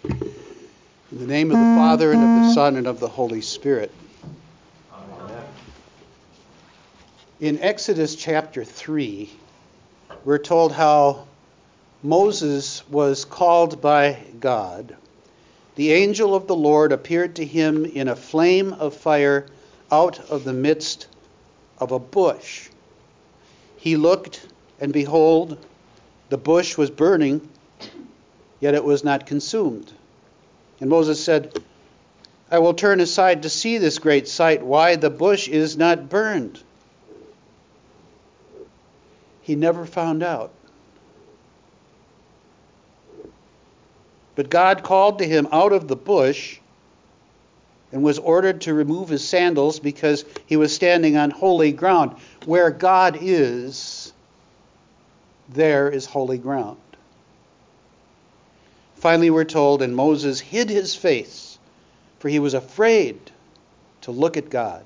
In the name of the Father, and of the Son, and of the Holy Spirit. Amen. In Exodus chapter 3, we're told how Moses was called by God. The angel of the Lord appeared to him in a flame of fire out of the midst of a bush. He looked, and behold, the bush was burning, yet it was not consumed. And Moses said, I will turn aside to see this great sight, why the bush is not burned. He never found out. But God called to him out of the bush and was ordered to remove his sandals because he was standing on holy ground. Where God is, there is holy ground. Finally, we're told, and Moses hid his face, for he was afraid to look at God.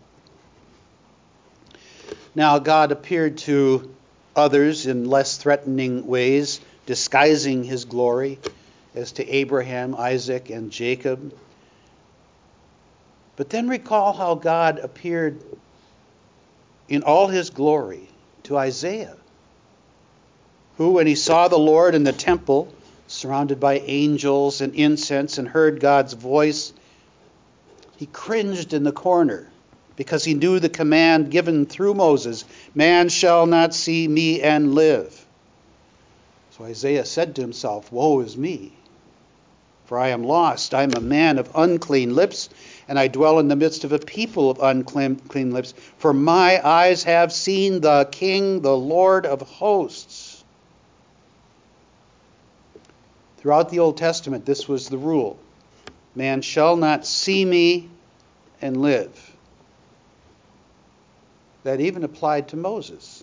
Now, God appeared to others in less threatening ways, disguising his glory, as to Abraham, Isaac, and Jacob. But then recall how God appeared in all his glory to Isaiah, who, when he saw the Lord in the temple, surrounded by angels and incense, and heard God's voice, he cringed in the corner because he knew the command given through Moses, man shall not see me and live. So Isaiah said to himself, woe is me, for I am lost. I am a man of unclean lips, and I dwell in the midst of a people of unclean lips. For my eyes have seen the King, the Lord of hosts. Throughout the Old Testament, this was the rule. Man shall not see me and live. That even applied to Moses.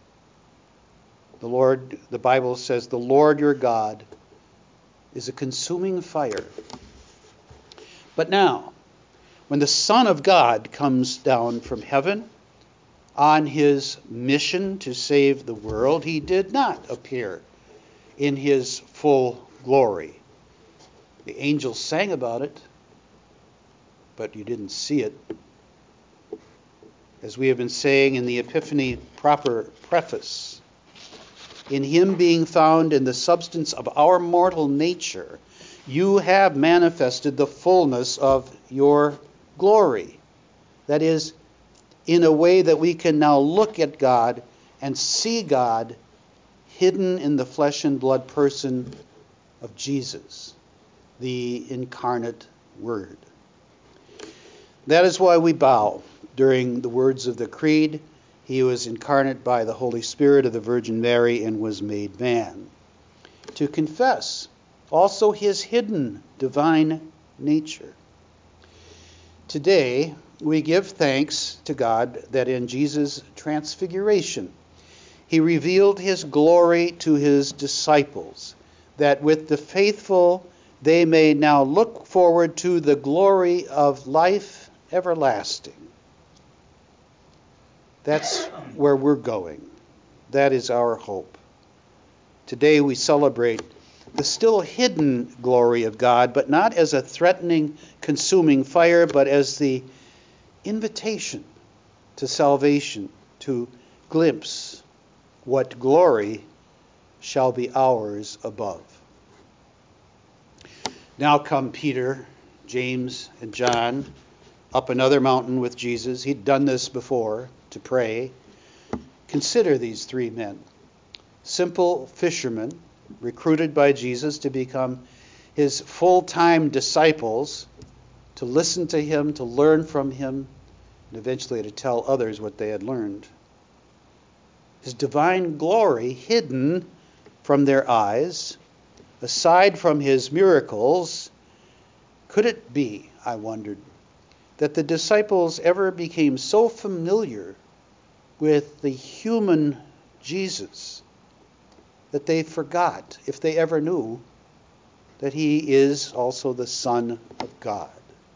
The Bible says, the Lord your God is a consuming fire. But now, when the Son of God comes down from heaven on his mission to save the world, he did not appear in his full glory. The angels sang about it, but you didn't see it. As we have been saying in the Epiphany proper preface, in him being found in the substance of our mortal nature, you have manifested the fullness of your glory. That is, in a way that we can now look at God and see God hidden in the flesh and blood person of Jesus, the incarnate Word. That is why we bow during the words of the Creed. He was incarnate by the Holy Spirit of the Virgin Mary and was made man. To confess also his hidden divine nature. Today, we give thanks to God that in Jesus' transfiguration, he revealed his glory to his disciples, that with the faithful they may now look forward to the glory of life everlasting. That's where we're going. That is our hope. Today we celebrate the still hidden glory of God, but not as a threatening, consuming fire, but as the invitation to salvation, to glimpse what glory shall be ours above. Now come Peter, James, and John up another mountain with Jesus. He'd done this before to pray. Consider these three men, simple fishermen, recruited by Jesus to become his full-time disciples, to listen to him, to learn from him, and eventually to tell others what they had learned. His divine glory hidden from their eyes, aside from his miracles. Could it be, I wondered, that the disciples ever became so familiar with the human Jesus that they forgot, if they ever knew, that he is also the Son of God?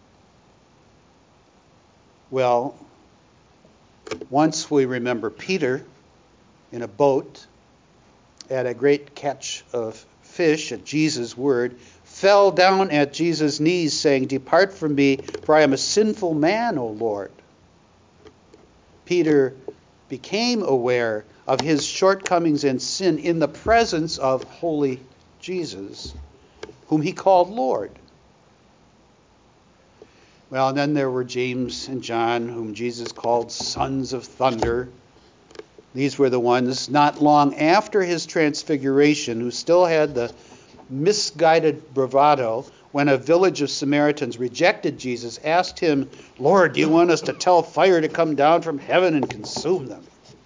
Well, once we remember Peter in a boat at a great catch of fish at Jesus' word, fell down at Jesus' knees, saying, "Depart from me, for I am a sinful man, O Lord." Peter became aware of his shortcomings and sin in the presence of holy Jesus, whom he called Lord. Well, and then there were James and John, whom Jesus called sons of thunder. These were the ones not long after his transfiguration who still had the misguided bravado when a village of Samaritans rejected Jesus, asked him, "Lord, do you want us to tell fire to come down from heaven and consume them?"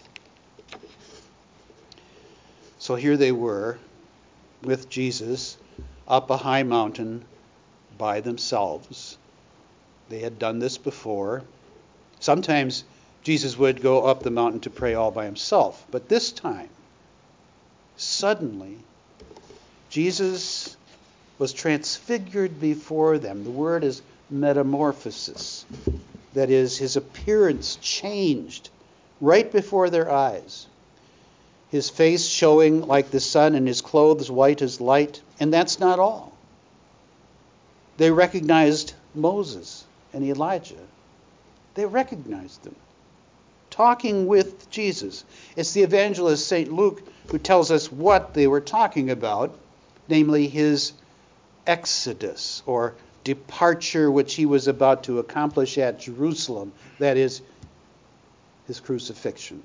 So here they were with Jesus up a high mountain by themselves. They had done this before. Sometimes Jesus would go up the mountain to pray all by himself. But this time, suddenly, Jesus was transfigured before them. The word is metamorphosis. That is, his appearance changed right before their eyes. His face showing like the sun and his clothes white as light. And that's not all. They recognized Moses and Elijah. They recognized them, talking with Jesus. It's the evangelist St. Luke who tells us what they were talking about, namely his exodus, or departure, which he was about to accomplish at Jerusalem. That is, his crucifixion.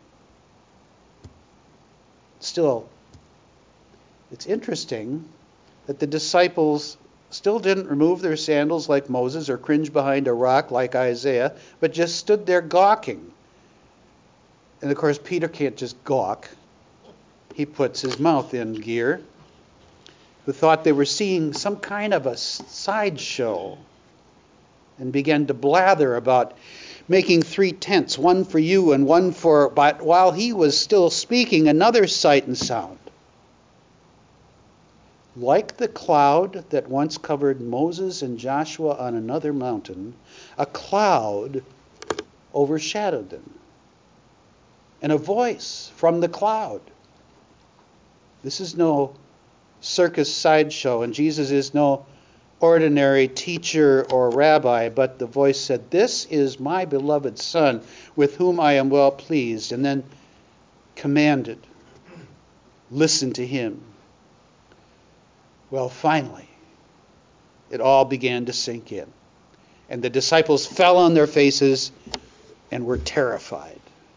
Still, it's interesting that the disciples still didn't remove their sandals like Moses or cringe behind a rock like Isaiah, but just stood there gawking. And of course, Peter can't just gawk. He puts his mouth in gear, who thought they were seeing some kind of a sideshow, and began to blather about making 3 tents, one for you and one for... But while he was still speaking, another sight and sound. Like the cloud that once covered Moses and Joshua on another mountain, a cloud overshadowed them. And a voice from the cloud. This is no circus sideshow, and Jesus is no ordinary teacher or rabbi, but the voice said, "This is my beloved Son, with whom I am well pleased," and then commanded, "Listen to him." Well, finally, it all began to sink in. And the disciples fell on their faces and were terrified.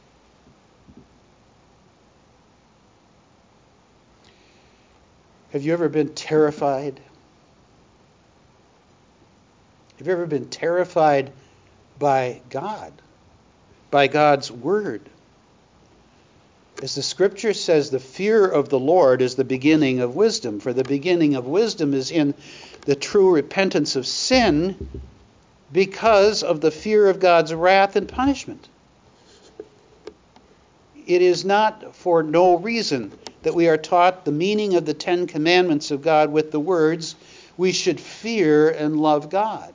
Have you ever been terrified? Have you ever been terrified by God, by God's word? As the scripture says, the fear of the Lord is the beginning of wisdom. For the beginning of wisdom is in the true repentance of sin because of the fear of God's wrath and punishment. It is not for no reason that we are taught the meaning of the 10 commandments of God with the words, "We should fear and love God."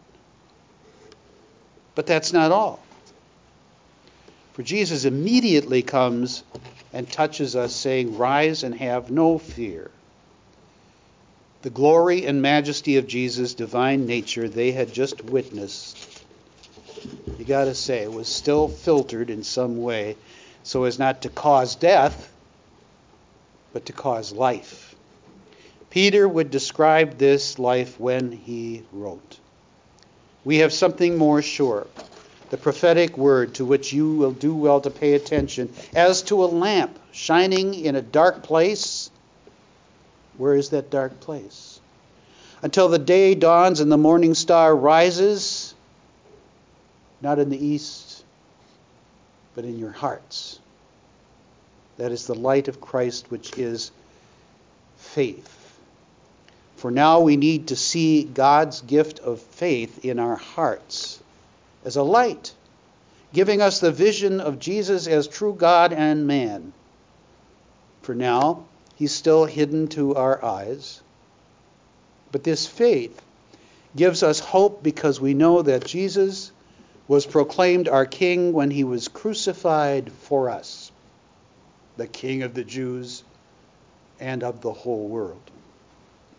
But that's not all. For Jesus immediately comes and touches us, saying, "Rise and have no fear." The glory and majesty of Jesus' divine nature they had just witnessed, you got to say, was still filtered in some way so as not to cause death, but to cause life. Peter would describe this life when he wrote, "We have something more sure, the prophetic word to which you will do well to pay attention, as to a lamp shining in a dark place." Where is that dark place? "Until the day dawns and the morning star rises," not in the east, but in your hearts. That is the light of Christ, which is faith. For now we need to see God's gift of faith in our hearts as a light, giving us the vision of Jesus as true God and man. For now, he's still hidden to our eyes. But this faith gives us hope because we know that Jesus was proclaimed our King when he was crucified for us, the King of the Jews and of the whole world.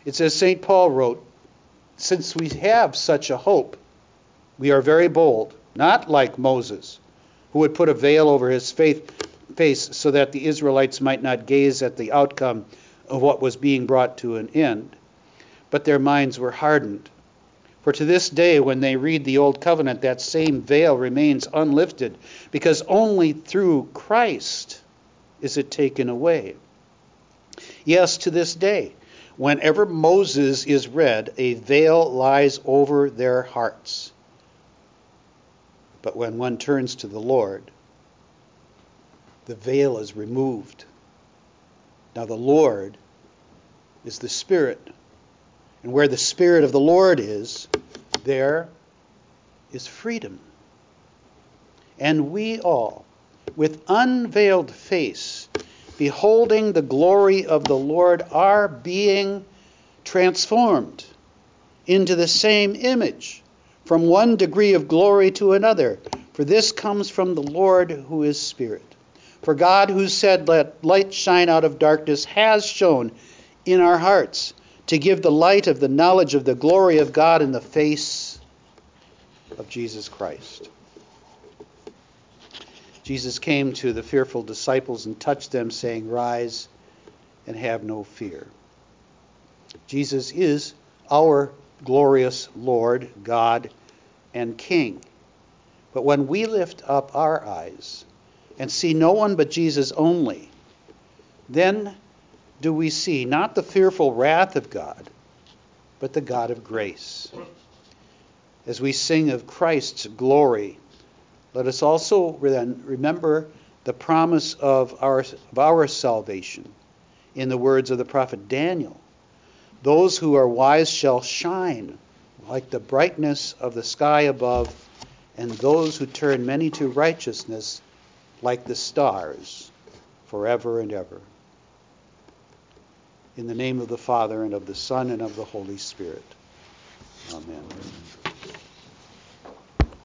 It's as St. Paul wrote, since we have such a hope, we are very bold, not like Moses, who would put a veil over his face so that the Israelites might not gaze at the outcome of what was being brought to an end. But their minds were hardened. For to this day, when they read the Old Covenant, that same veil remains unlifted, because only through Christ is it taken away. Yes, to this day, whenever Moses is read, a veil lies over their hearts. But when one turns to the Lord, the veil is removed. Now the Lord is the Spirit. And where the Spirit of the Lord is, there is freedom. And we all, with unveiled face, beholding the glory of the Lord, are being transformed into the same image, from one degree of glory to another. For this comes from the Lord, who is Spirit. For God, who said, "Let light shine out of darkness," has shone in our hearts to give the light of the knowledge of the glory of God in the face of Jesus Christ. Jesus came to the fearful disciples and touched them, saying, "Rise and have no fear." Jesus is our glorious Lord, God, and King. But when we lift up our eyes and see no one but Jesus only, then do we see not the fearful wrath of God, but the God of grace. As we sing of Christ's glory, let us also then remember the promise of our salvation in the words of the prophet Daniel. Those who are wise shall shine like the brightness of the sky above, and those who turn many to righteousness like the stars forever and ever. In the name of the Father, and of the Son, and of the Holy Spirit. Amen.